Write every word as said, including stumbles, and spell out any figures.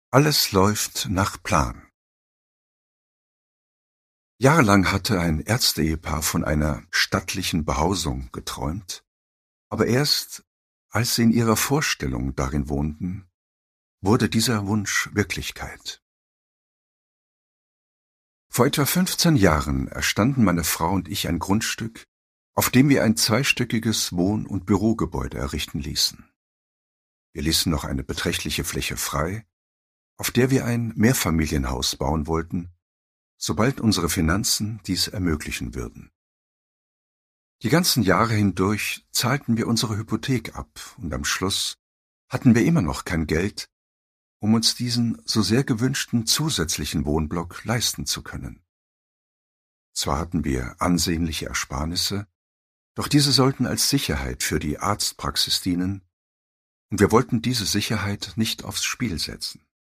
Alles läuft nach Plan. Jahrelang hatte ein Ärzteehepaar von einer stattlichen Behausung geträumt, aber erst, als sie in ihrer Vorstellung darin wohnten, wurde dieser Wunsch Wirklichkeit. Vor etwa fünfzehn Jahren erstanden meine Frau und ich ein Grundstück, auf dem wir ein zweistöckiges Wohn- und Bürogebäude errichten ließen. Wir ließen noch eine beträchtliche Fläche frei, auf der wir ein Mehrfamilienhaus bauen wollten, sobald unsere Finanzen dies ermöglichen würden. Die ganzen Jahre hindurch zahlten wir unsere Hypothek ab und am Schluss hatten wir immer noch kein Geld, um uns diesen so sehr gewünschten zusätzlichen Wohnblock leisten zu können. Zwar hatten wir ansehnliche Ersparnisse, doch diese sollten als Sicherheit für die Arztpraxis dienen, und wir wollten diese Sicherheit nicht aufs Spiel setzen.